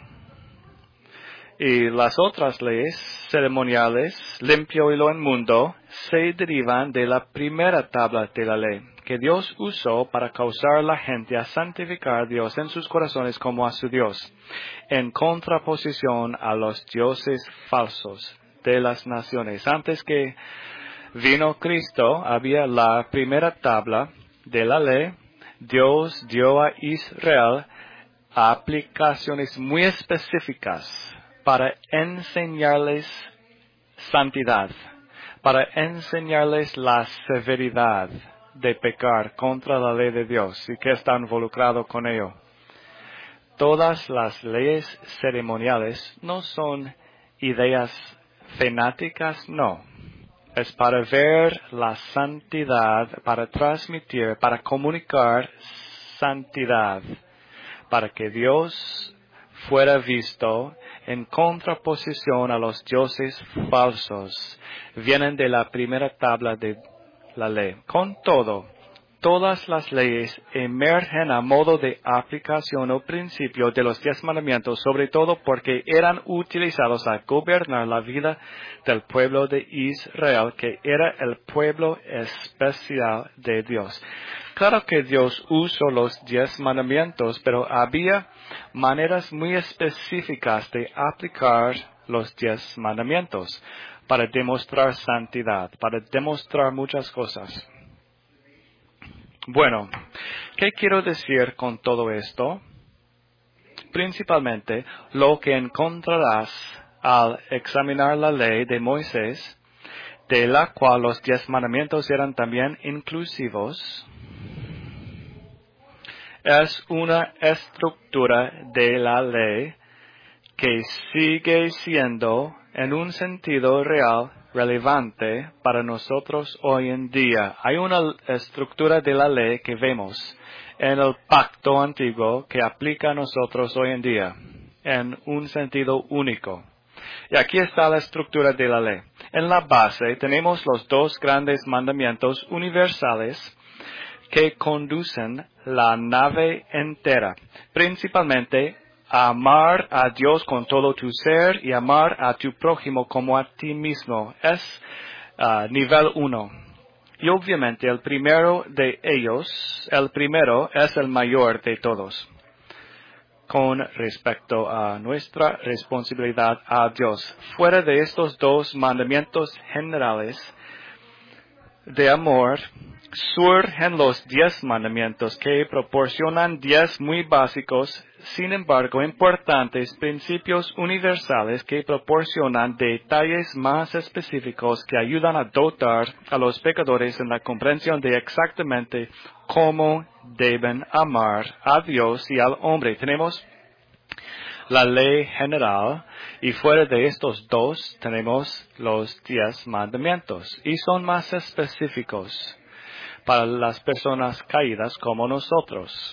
Y las otras leyes ceremoniales, limpio y lo inmundo, se derivan de la primera tabla de la ley, que Dios usó para causar a la gente a santificar a Dios en sus corazones como a su Dios, en contraposición a los dioses falsos de las naciones. Antes que vino Cristo, había la primera tabla de la ley. Dios dio a Israel aplicaciones muy específicas para enseñarles santidad, para enseñarles la severidad de pecar contra la ley de Dios y que está involucrado con ello. Todas las leyes ceremoniales no son ideas fanáticas, no. Es para ver la santidad, para transmitir, para comunicar santidad, para que Dios fuera visto en contraposición a los dioses falsos. Vienen de la primera tabla de la ley. Con todo, todas las leyes emergen a modo de aplicación o principio de los diez mandamientos, sobre todo porque eran utilizados a gobernar la vida del pueblo de Israel, que era el pueblo especial de Dios. Claro que Dios usó los diez mandamientos, pero había maneras muy específicas de aplicar los diez mandamientos. para demostrar santidad, para demostrar muchas cosas. Bueno, ¿qué quiero decir con todo esto? Principalmente, lo que encontrarás al examinar la ley de Moisés, de la cual los diez mandamientos eran también inclusivos, es una estructura de la ley que sigue siendo, en un sentido real, relevante para nosotros hoy en día. Hay una estructura de la ley que vemos en el pacto antiguo que aplica a nosotros hoy en día, en un sentido único. Y aquí está la estructura de la ley. En la base tenemos los dos grandes mandamientos universales que conducen la nave entera, principalmente amar a Dios con todo tu ser y amar a tu prójimo como a ti mismo. Es uh, nivel uno. Y obviamente el primero de ellos, el primero es el mayor de todos, con respecto a nuestra responsabilidad a Dios. Fuera de estos dos mandamientos generales de amor, surgen los diez mandamientos que proporcionan diez muy básicos, sin embargo importantes principios universales que proporcionan detalles más específicos que ayudan a dotar a los pecadores en la comprensión de exactamente cómo deben amar a Dios y al hombre. Tenemos la ley general, y fuera de estos dos tenemos los diez mandamientos, y son más específicos para las personas caídas como nosotros.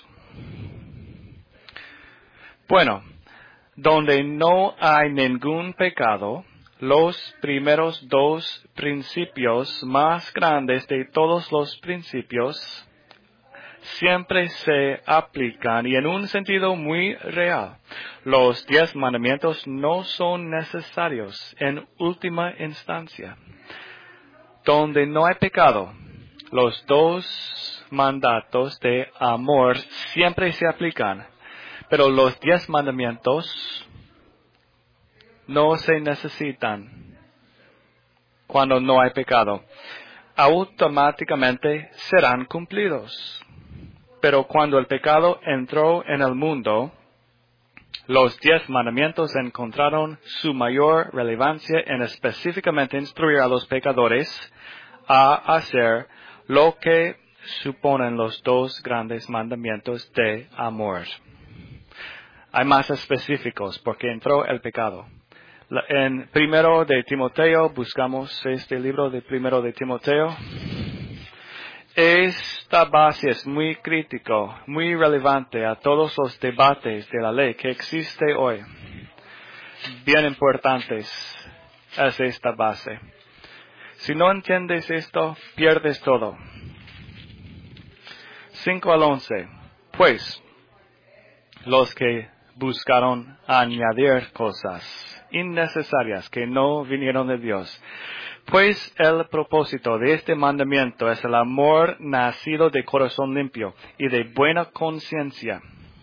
Bueno, donde no hay ningún pecado, los primeros dos principios más grandes de todos los principios siempre se aplican y en un sentido muy real. Los diez mandamientos no son necesarios en última instancia. Donde no hay pecado, los dos mandatos de amor siempre se aplican, pero los diez mandamientos no se necesitan cuando no hay pecado. Automáticamente serán cumplidos. Pero cuando el pecado entró en el mundo, los diez mandamientos encontraron su mayor relevancia en específicamente instruir a los pecadores a hacer lo que suponen los dos grandes mandamientos de amor. Hay más específicos porque entró el pecado. En Primero de Timoteo, buscamos este libro de Primero de Timoteo. Esta base es muy crítico, muy relevante a todos los debates de la ley que existe hoy. Bien importantes es esta base. Si no entiendes esto, pierdes todo. cinco al once. Pues, los que buscaron añadir cosas innecesarias que no vinieron de Dios. Pues el propósito de este mandamiento es el amor nacido de corazón limpio y de buena conciencia.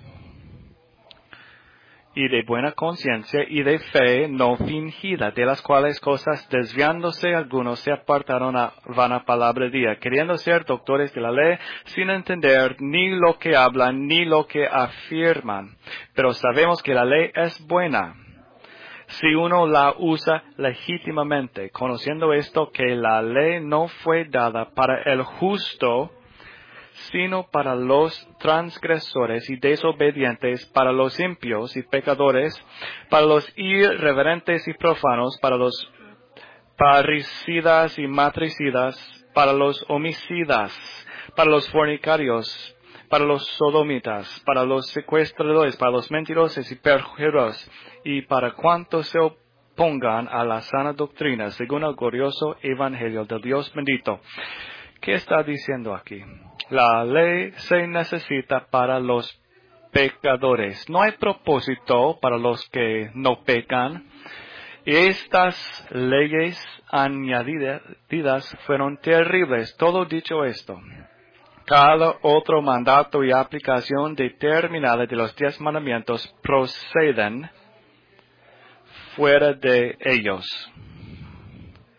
Y de buena conciencia y de fe no fingida, de las cuales cosas desviándose algunos se apartaron a vana palabra día, queriendo ser doctores de la ley, sin entender ni lo que hablan ni lo que afirman. Pero sabemos que la ley es buena si uno la usa legítimamente, conociendo esto que la ley no fue dada para el justo, sino para los transgresores y desobedientes, para los impios y pecadores, para los irreverentes y profanos, para los parricidas y matricidas, para los homicidas, para los fornicarios, para los sodomitas, para los secuestradores, para los mentirosos y perjuros, y para cuantos se opongan a la sana doctrina, según el glorioso evangelio del Dios bendito. ¿Qué está diciendo aquí? La ley se necesita para los pecadores. No hay propósito para los que no pecan. Y estas leyes añadidas fueron terribles. Todo dicho esto, cada otro mandato y aplicación determinada de los diez mandamientos proceden fuera de ellos.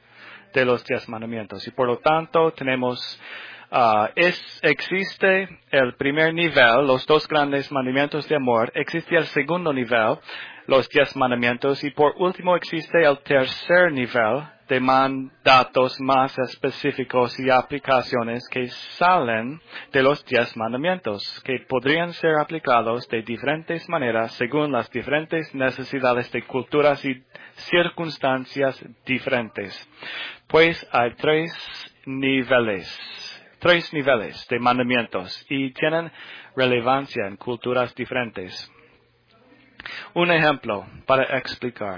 de los diez mandamientos. Y por lo tanto tenemos, uh, es, existe el primer nivel, los dos grandes mandamientos de amor, existe el segundo nivel, los diez mandamientos, y por último existe el tercer nivel de mandatos más específicos y aplicaciones que salen de los diez mandamientos, que podrían ser aplicados de diferentes maneras según las diferentes necesidades de culturas y circunstancias diferentes. Pues hay tres niveles, tres niveles de mandamientos y tienen relevancia en culturas diferentes. Un ejemplo para explicar.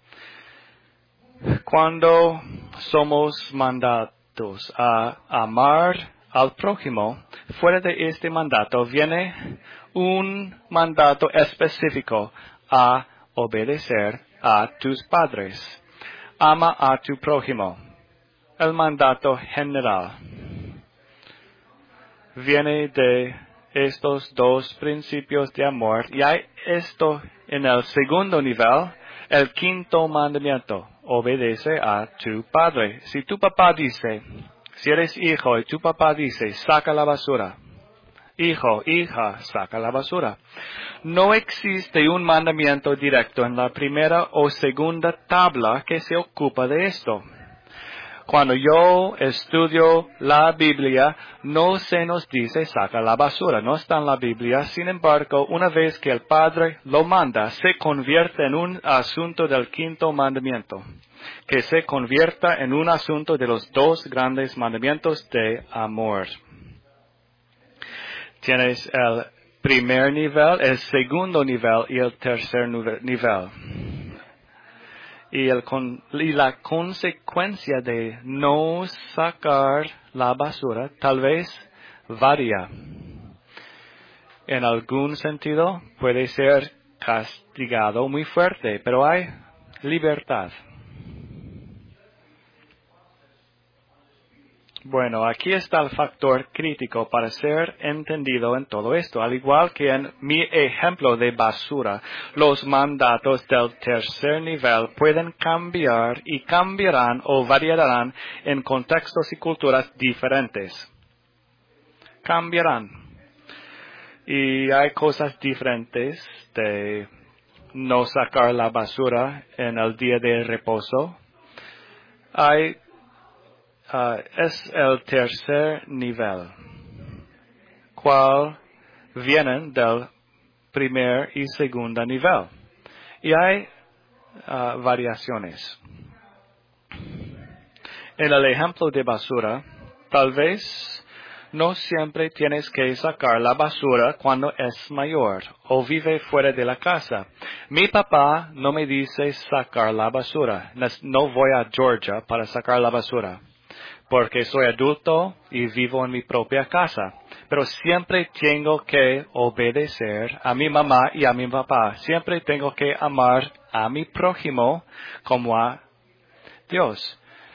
Cuando somos mandatos a amar al prójimo, fuera de este mandato viene un mandato específico a obedecer a tus padres. Ama a tu prójimo. El mandato general viene de estos dos principios de amor y hay esto en el segundo nivel, el quinto mandamiento. Obedece a tu padre. Si tu papá dice, si eres hijo y tu papá dice, saca la basura. Hijo, hija, saca la basura. No existe un mandamiento directo en la primera o segunda tabla que se ocupa de esto. Cuando yo estudio la Biblia, no se nos dice saca la basura, no está en la Biblia. Sin embargo, una vez que el Padre lo manda, se convierte en un asunto del quinto mandamiento, que se convierta en un asunto de los dos grandes mandamientos de amor. Tienes el primer nivel, el segundo nivel y el tercer nivel. Y, el con, y la consecuencia de no sacar la basura tal vez varía. En algún sentido puede ser castigado muy fuerte, pero hay libertad. Bueno, aquí está el factor crítico para ser entendido en todo esto. Al igual que en mi ejemplo de basura, los mandatos del tercer nivel pueden cambiar y cambiarán o variarán en contextos y culturas diferentes. Cambiarán. Y hay cosas diferentes de no sacar la basura en el día de reposo. Hay Uh, es el tercer nivel, cual vienen del primer y segundo nivel. Y hay uh, variaciones. En el ejemplo de basura, tal vez no siempre tienes que sacar la basura cuando es mayor o vive fuera de la casa. Mi papá no me dice sacar la basura. No voy a Georgia para sacar la basura, porque soy adulto y vivo en mi propia casa. Pero siempre tengo que obedecer a mi mamá y a mi papá. Siempre tengo que amar a mi prójimo como a Dios.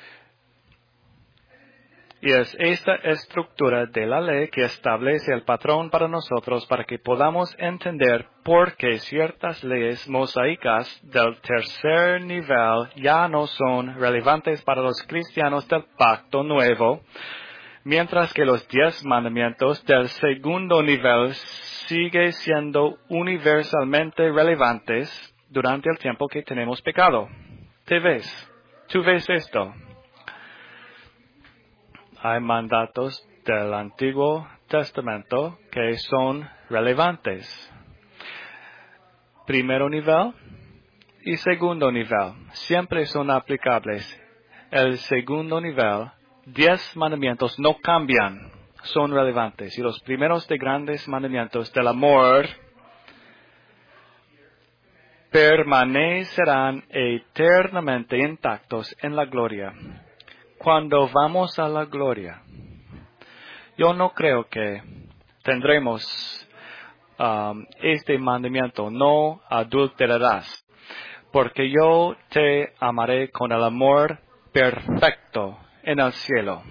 Y es esta estructura de la ley que establece el patrón para nosotros para que podamos entender por qué ciertas leyes mosaicas del tercer nivel ya no son relevantes para los cristianos del Pacto Nuevo, mientras que los diez mandamientos del segundo nivel siguen siendo universalmente relevantes durante el tiempo que tenemos pecado. ¿Te ves? ¿Tú ves esto? Hay mandatos del Antiguo Testamento que son relevantes. Primero nivel y segundo nivel siempre son aplicables. El segundo nivel, diez mandamientos no cambian, son relevantes. Y los primeros de grandes mandamientos del amor permanecerán eternamente intactos en la gloria. Cuando vamos a la gloria, yo no creo que tendremos um, este mandamiento, no adulterarás, porque yo te amaré con el amor perfecto en el cielo.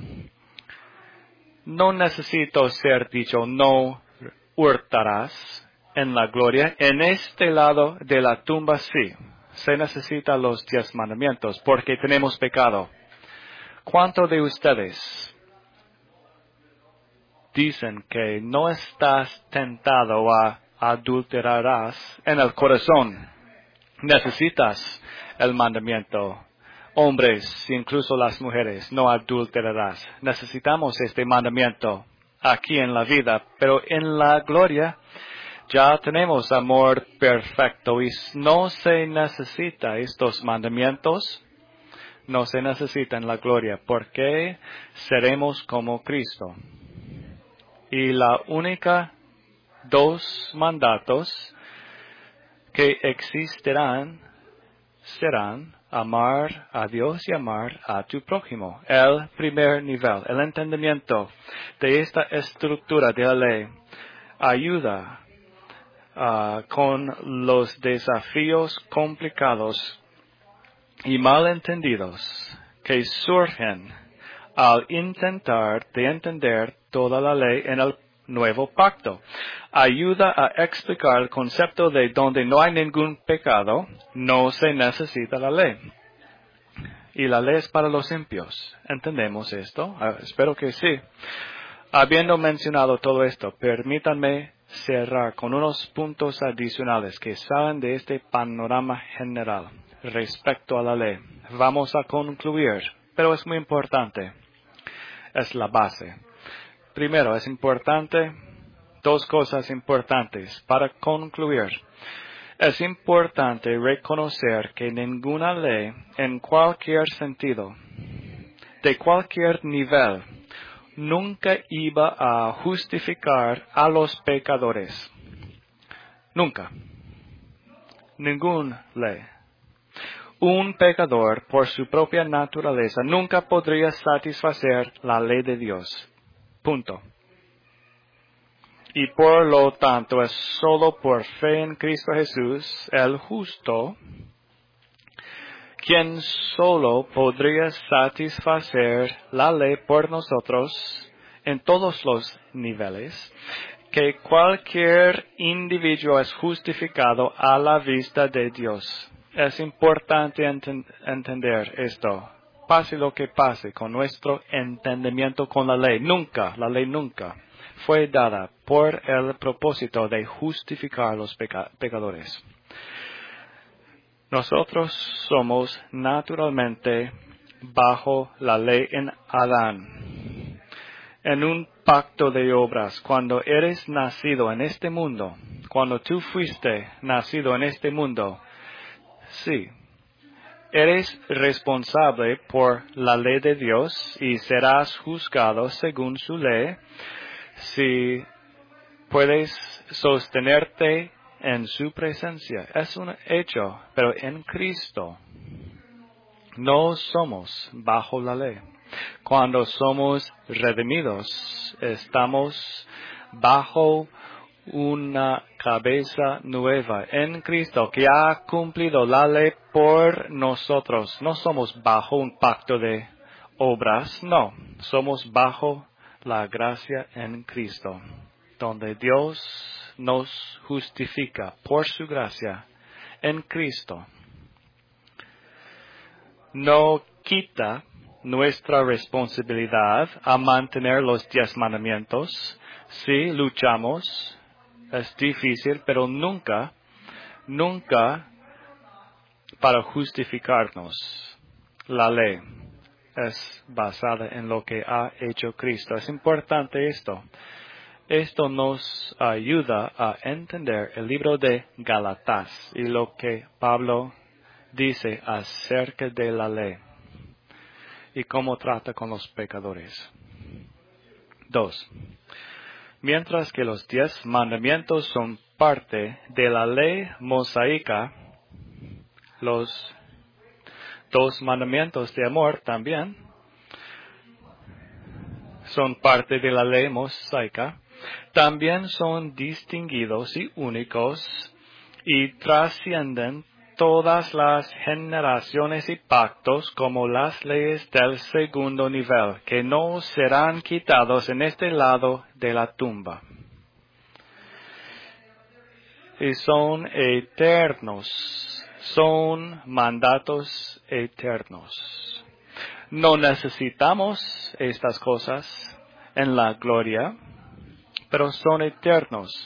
No necesito ser dicho, no hurtarás en la gloria. En este lado de la tumba sí, se necesitan los diez mandamientos, porque tenemos pecado. ¿Cuántos de ustedes dicen que no estás tentado a adulterarás en el corazón? Necesitas el mandamiento. Hombres, incluso las mujeres, no adulterarás. Necesitamos este mandamiento aquí en la vida, pero en la gloria ya tenemos amor perfecto y no se necesita estos mandamientos, no se necesita en la gloria, porque seremos como Cristo. Y la única dos mandatos que existirán serán amar a Dios y amar a tu prójimo. El primer nivel, el entendimiento de esta estructura de la ley ayuda uh, con los desafíos complicados y malentendidos que surgen al intentar de entender toda la ley en el nuevo pacto. Ayuda a explicar el concepto de donde no hay ningún pecado, no se necesita la ley. Y la ley es para los impíos. ¿Entendemos esto? Ah, espero que sí. Habiendo mencionado todo esto, permítanme cerrar con unos puntos adicionales que salen de este panorama general respecto a la ley. Vamos a concluir, pero es muy importante. Es la base. Primero, es importante, dos cosas importantes para concluir. Es importante reconocer que ninguna ley, en cualquier sentido, de cualquier nivel, nunca iba a justificar a los pecadores. Nunca. Ninguna ley. Un pecador, por su propia naturaleza, nunca podría satisfacer la ley de Dios. Punto. Y por lo tanto es solo por fe en Cristo Jesús, el justo, quien solo podría satisfacer la ley por nosotros en todos los niveles, que cualquier individuo es justificado a la vista de Dios. Es importante enten- entender esto. Pase lo que pase con nuestro entendimiento con la ley, nunca, la ley nunca fue dada por el propósito de justificar a los peca- pecadores. Nosotros somos naturalmente bajo la ley en Adán, en un pacto de obras. Cuando eres nacido en este mundo, cuando tú fuiste nacido en este mundo, sí, eres responsable por la ley de Dios y serás juzgado según su ley. Si puedes sostenerte en su presencia, es un hecho, pero en Cristo no somos bajo la ley. Cuando somos redimidos, estamos bajo una cabeza nueva en Cristo que ha cumplido la ley por nosotros. No somos bajo un pacto de obras, no, somos bajo la gracia en Cristo, donde Dios nos justifica por su gracia en Cristo. No quita nuestra responsabilidad a mantener los diez mandamientos. Sí, luchamos, es difícil, pero nunca, nunca para justificarnos. La ley es basada en lo que ha hecho Cristo. Es importante esto. Esto nos ayuda a entender el libro de Gálatas y lo que Pablo dice acerca de la ley y cómo trata con los pecadores. Dos. Mientras que los diez mandamientos son parte de la ley mosaica, los dos mandamientos de amor también son parte de la ley mosaica, también son distinguidos y únicos y trascienden todas las generaciones y pactos como las leyes del segundo nivel, que no serán quitados en este lado de la tumba. Y son eternos, son mandatos eternos. No necesitamos estas cosas en la gloria, pero son eternos.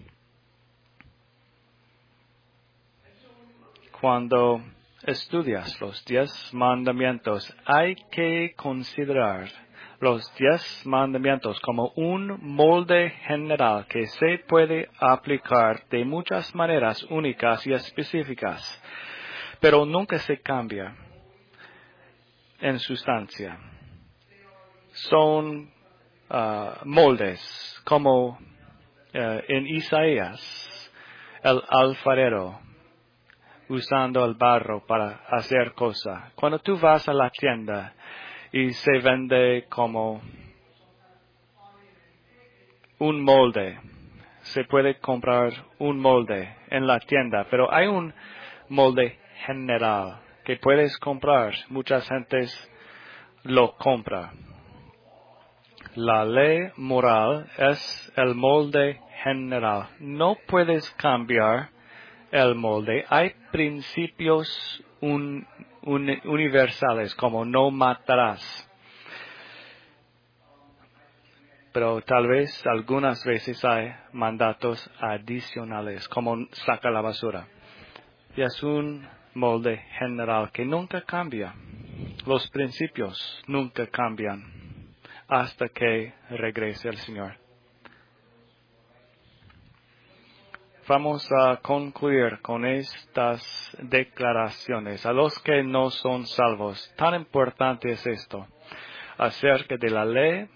Cuando estudias los diez mandamientos, hay que considerar los diez mandamientos como un molde general que se puede aplicar de muchas maneras únicas y específicas, pero nunca se cambia en sustancia. Son uh, moldes, como uh, en Isaías, el alfarero usando el barro para hacer cosas. Cuando tú vas a la tienda y se vende como un molde, se puede comprar un molde en la tienda, pero hay un molde general que puedes comprar. Muchas gentes lo compra. La ley moral es el molde general. No puedes cambiar el molde. Hay principios un, un, universales como no matarás. Pero tal vez algunas veces hay mandatos adicionales como saca la basura. Y es un molde general que nunca cambia. Los principios nunca cambian hasta que regrese el Señor. Vamos a concluir con estas declaraciones. A los que no son salvos, tan importante es esto. Acerca de la ley,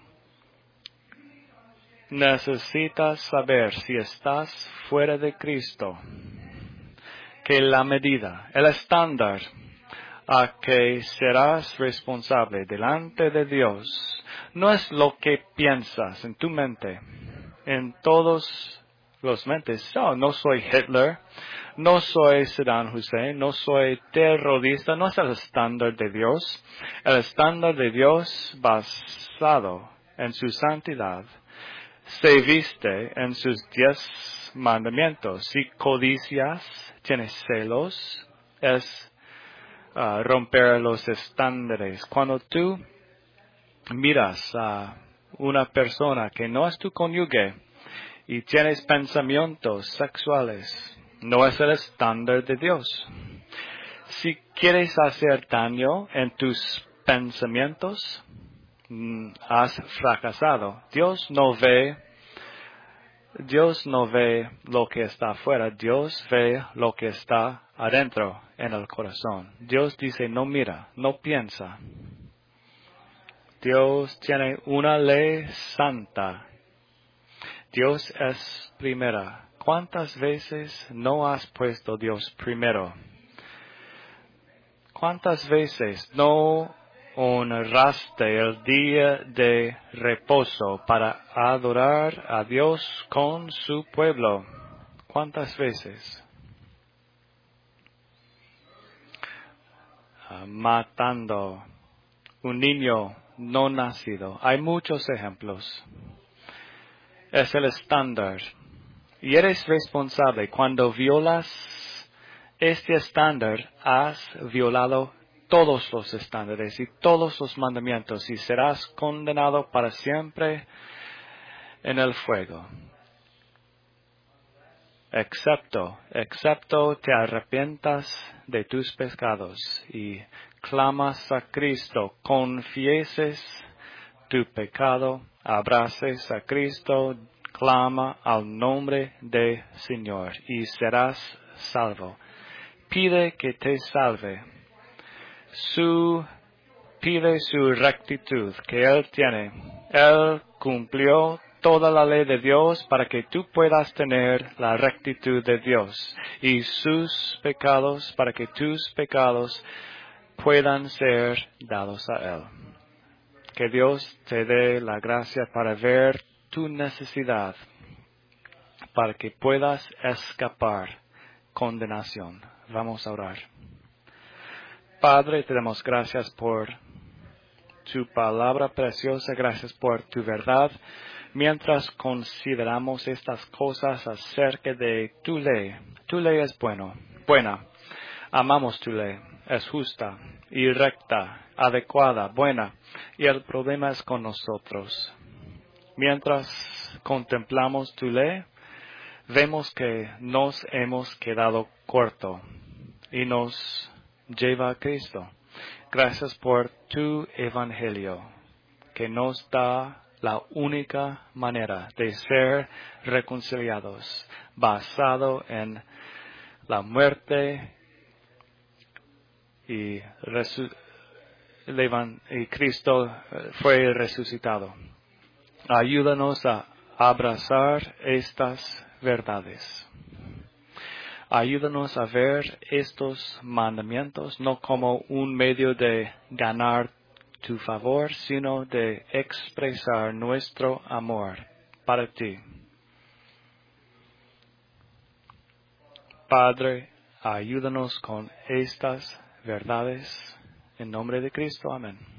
necesitas saber si estás fuera de Cristo, que la medida, el estándar a que serás responsable delante de Dios, no es lo que piensas en tu mente, en todos los mentes. No, no soy Hitler, no soy Saddam Hussein, no soy terrorista, no es el estándar de Dios. El estándar de Dios basado en su santidad se viste en sus diez mandamientos. Si codicias, tienes celos, es uh, romper los estándares. Cuando tú miras a una persona que no es tu cónyuge y tienes pensamientos sexuales, no es el estándar de Dios. Si quieres hacer daño en tus pensamientos, has fracasado. Dios no ve, Dios no ve lo que está afuera, Dios ve lo que está adentro en el corazón. Dios dice, no mira, no piensa. Dios tiene una ley santa. Dios es primera. ¿Cuántas veces no has puesto Dios primero? ¿Cuántas veces no honraste el día de reposo para adorar a Dios con su pueblo? ¿Cuántas veces? Uh, matando un niño no nacido. Hay muchos ejemplos. Es el estándar. Y eres responsable. Cuando violas este estándar, has violado todos los estándares y todos los mandamientos y serás condenado para siempre en el fuego. Excepto, excepto te arrepientas de tus pecados y clamas a Cristo, confieses tu pecado, abraces a Cristo, clama al nombre del Señor y serás salvo. Pide que te salve. Su, pide su rectitud que Él tiene. Él cumplió toda la ley de Dios para que tú puedas tener la rectitud de Dios y sus pecados para que tus pecados puedan ser dados a Él. Que Dios te dé la gracia para ver tu necesidad, para que puedas escapar condenación. Vamos a orar. Padre, te damos gracias por tu palabra preciosa, gracias por tu verdad. Mientras consideramos estas cosas acerca de tu ley, tu ley es bueno, buena. Amamos tu ley, es justa, y recta, adecuada, buena, y el problema es con nosotros. Mientras contemplamos tu ley, vemos que nos hemos quedado corto y nos lleva a Cristo. Gracias por tu evangelio, que nos da la única manera de ser reconciliados, basado en la muerte y, resu- levan- y Cristo eh, fue resucitado. Ayúdanos a abrazar estas verdades. Ayúdanos a ver estos mandamientos no como un medio de ganar tu favor, sino de expresar nuestro amor para ti. Padre, ayúdanos con estas verdades. En nombre de Cristo, amén.